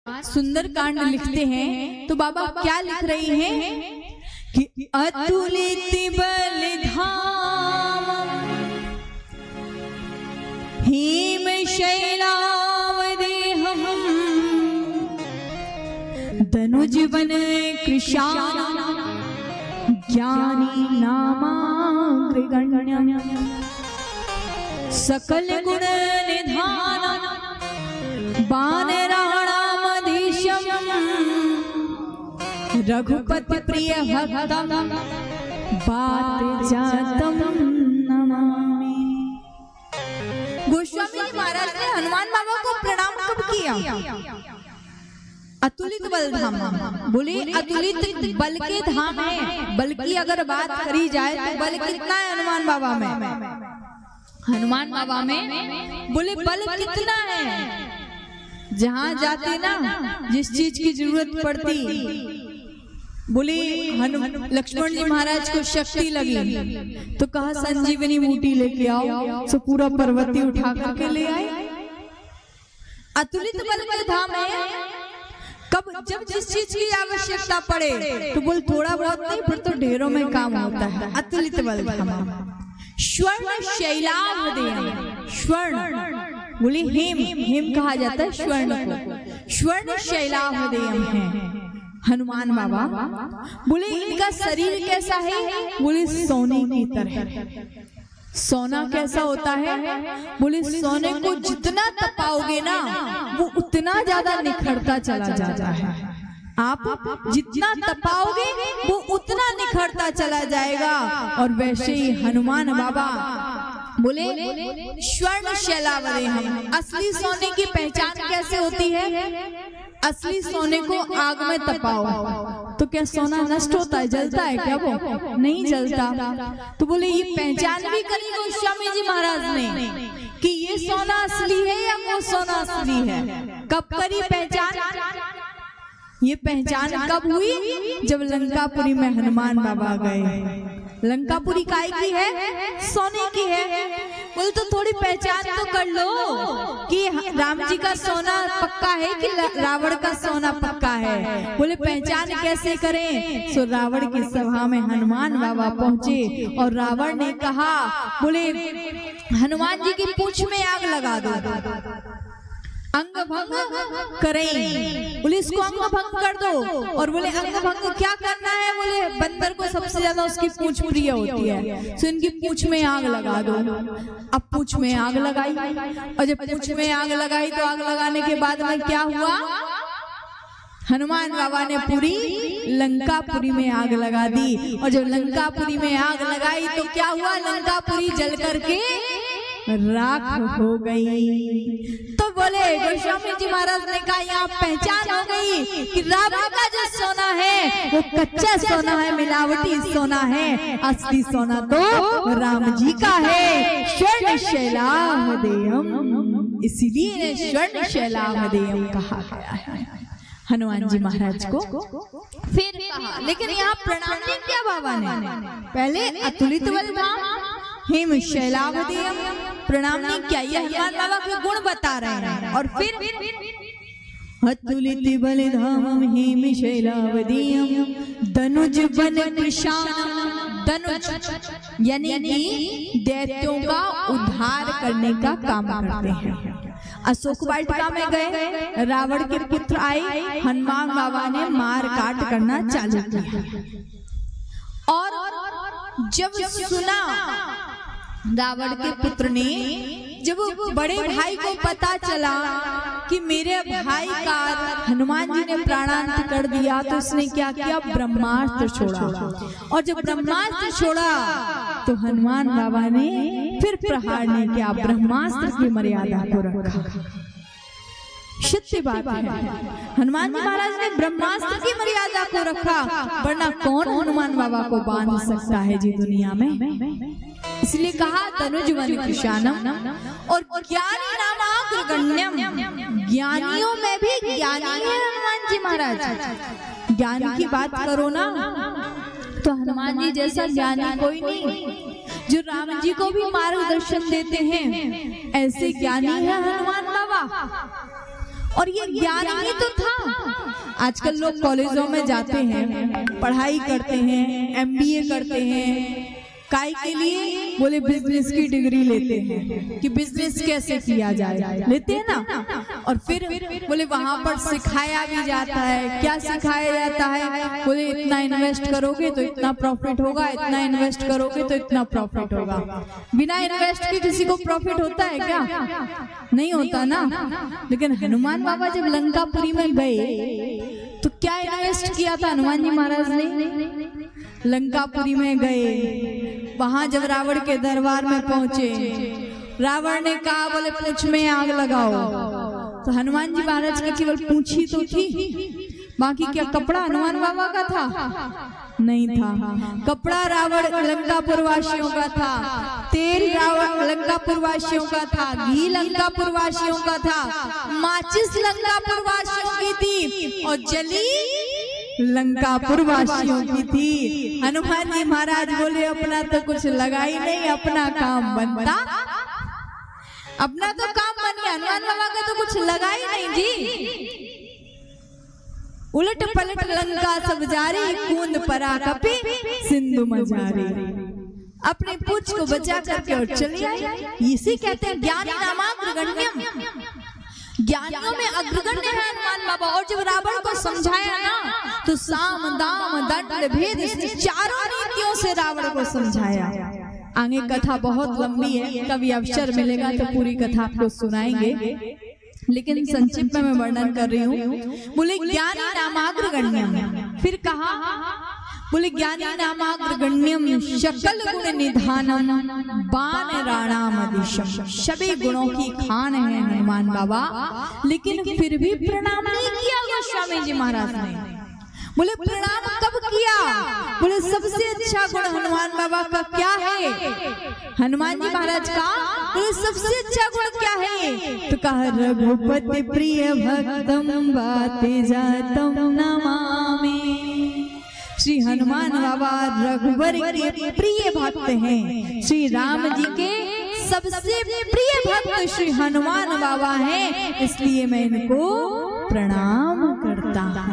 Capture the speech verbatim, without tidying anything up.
सुंदर कांड लिखते हैं तो बाबा क्या लिख रही हैं कि अतुलित बलधाम हिम शैलावदेहम धनुज बन कृशान ज्ञानी नामाग्रगण्य सकल गुण निधान बानराणामधीशम रघुपति प्रिय भक्तम बात जातम नमामि। गोस्वामी जी महाराज ने हनुमान बाबा को प्रणाम कब किया? अतुलित बल धाम बोले, अतुलित बल के धाम है। बल की अगर बात करी जाए तो बल कितना है हनुमान बाबा में? हनुमान बाबा में बोले बल कितना है? जहां जाते ना जिस चीज की जरूरत पड़ती, बोले लक्ष्मण जी महाराज को शक्ति लगी तो कहा संजीवनी बूटी लेके आओ, तो पूरा पर्वती उठा करके ले आए। अतुलित बल का धाम है। कब? जब जिस चीज की आवश्यकता पड़े तो बोल थोड़ा बहुत नहीं, फिर तो ढेरों में काम होता है। अतुलित बल धाम। स्वर्ण शैलावदेयम, स्वर्ण बोले हेम, हेम कहा जाता है स्वर्ण को। स्वर्ण शैलावदेयम है हनुमान बाबा। बोले इनका शरीर कैसा है? बोले सोने की तरह। सोना कैसा होता है? बोले सोने को जितना तपाओगे ना वो उतना ज्यादा निखरता चला जाता है। आप जितना तपाओगे वो उतना निखरता चला जाएगा। और वैसे ही हनुमान बाबा बोले स्वर्ण शैलावदेहम। असली सोने की पहचान कैसे होती है? असली सोने को आग में तपाओ तो क्या सोना नष्ट होता है? जलता है क्या? वो नहीं जलता। तो बोले ये पहचान भी करी गोस्वामी जी महाराज ने कि ये सोना असली है या वो सोना असली है। कब करी पहचान? ये पहचान कब हुई? जब लंकापुरी में हनुमान बाबा गए। लंकापुरी काय की है? सोने की है। बोले तो थोड़ी पहचान तो कर लो कि राम जी का सोना पक्का है कि रावण का सोना पक्का है। बोले पहचान कैसे करें? सो रावण की सभा में हनुमान बाबा पहुंचे और रावण ने कहा, बोले हनुमान जी की पूंछ में आग लगा दो, अंग भंग करें। बोले इसको अंग भंग कर दो। और बोले अंग भंग क्या करना है? बोले बंदर को सबसे ज्यादा उसकी पूंछ प्रिय होती है, तो इनकी पूंछ में आग लगा दो। अब पूंछ में आग लगाई और जब पूंछ में आग लगाई तो आग लगाने के बाद में क्या हुआ? हनुमान बाबा ने पूरी लंकापुरी में आग लगा दी। और जब लंकापुरी में आग लगाई तो क्या हुआ? लंकापुरी जल करके राख हो गई। तो बोले गोस्वामी जी महाराज ने कहा यहाँ पहचान हो गई कि रावण का जो सोना है वो कच्चा सोना है, मिलावटी सोना है। असली सोना तो राम जी का है। स्वर्ण शैलावदेयम, इसीलिए स्वर्ण शैलावदेयम कहा गया है हनुमान जी महाराज को। फिर कहा, लेकिन यहाँ प्रणाम नहीं किया बाबा ने। पहले अतुलित बल धाम हेम शैलावदेयम प्रणाम नहीं किया। ये हनुमान बाबा के गुण बता रहे हैं। और फिर अतुलित बल धाम हेम शैलावदेयम धनुज बन कृशानम। धनुज यानी कि दैत्यों का उद्धार करने का काम करते हैं। अशोक वाटिका में गए, रावण के पुत्र आए, हनुमान बाबा ने मार काट करना चालू किया। और जब सुना रावण के पुत्र ने, जब बड़े भाई को पता चला कि मेरे भाई का हनुमान जी ने प्राणांत कर दिया, तो उसने क्या किया? ब्रह्मास्त्र छोड़ा। और जब ब्रह्मास्त्र छोड़ा तो हनुमान बाबा ने फिर प्रहार नहीं किया, ब्रह्मास्त्र की मर्यादा को रखा। सत्य बात है, हनुमान जी महाराज ने ब्रह्मास्त्र की मर्यादा को रखा, वरना कौन हनुमान बाबा को बांध सकता है जी दुनिया में। इसलिए कहा तनुज बन कृशानम। और ज्ञानी नामाग्रगण्यम, ज्ञानियों में भी ज्ञानी है हनुमान जी महाराज। ज्ञान की बात करो ना तो हनुमान जी जैसा ज्ञानी कोई नहीं। जो राम जी को भी मार्गदर्शन देते हैं ऐसे ज्ञानी है हनुमान बाबा। और ये ज्ञान ही तो था। आजकल लोग कॉलेजों में जाते हैं, पढ़ाई करते हैं, एमबीए करते हैं, काय के लिए? बोले बिजनेस की डिग्री लेते हैं कि बिजनेस कैसे किया जाए, लेते हैं ना। और फिर बोले वहां पर सिखाया भी जाता है। क्या सिखाया जाता है? बोले इतना इन्वेस्ट करोगे तो इतना प्रॉफिट होगा, इतना इन्वेस्ट करोगे तो इतना प्रॉफिट होगा। बिना इन्वेस्ट के किसी को प्रॉफिट होता है क्या? नहीं होता ना। लेकिन हनुमान बाबा जब लंकापुरी में गए तो क्या इन्वेस्ट किया था हनुमान जी महाराज ने? लंकापुरी में गए, वहां जब रावण के दरबार में पहुंचे, रावण ने कहा बोले पूंछ में आग लगाओ, तो हनुमान जी महाराज की केवल पूंछी तो थी, बाकी क्या कपड़ा हनुमान बाबा का था? नहीं था। कपड़ा रावण लंकापुर वासियों का था, तेल रावण लंकापुर वासियों का था, घी लंकापुर वासियों का था, माचिस लंकापुर वासियों की थी और जली लंकापुर वासियों की थी। हनुमान जी महाराज बोले अपना तो कुछ लगा ही नहीं, अपना काम बनता, अपना तो काम बन गया, हनुमान बाबा का तो कुछ लगा ही नहीं जी। उलट पलट लंका सब जारी, कूंद परा कपि सिंधु मझारी। अपने पूछ को बचा करके और चले आए। इसी कहते हैं ज्ञानी नामाग्रगण्यम, ज्ञानियों में अग्रगण्य है हनुमान बाबा। और जब रावण को समझाया ना तो साम दाम दंड भेद चारों नीतियों से रावण को समझाया। आगे कथा बहुत लंबी है, कभी अवसर मिलेगा तो पूरी कथा आपको सुनाएंगे, लेकिन संक्षिप्त में मैं वर्णन कर रही हूँ। बोले ज्ञानी नामाग्रगण्यम, फिर कहा बोले ज्ञानी नामाग्रगण्यम शकल गुण निधानम बान राणामदिशम। सभी गुणों की खान है हनुमान बाबा, लेकिन फिर भी प्रणाम नहीं किया गोस्वामी जी महाराज ने। बोले प्रणाम कब किया? बोले सबसे अच्छा गुण हनुमान बाबा का क्या है? हनुमान जी महाराज का बोले सबसे अच्छा गुण क्या है? तो कहा रघुपति प्रिय भक्तम बाते जातम नमामि। श्री हनुमान बाबा रघुवर के प्रिय भक्त हैं, श्री राम जी के सबसे प्रिय भक्त श्री हनुमान बाबा हैं, इसलिए मैं इनको प्रणाम करता हूँ।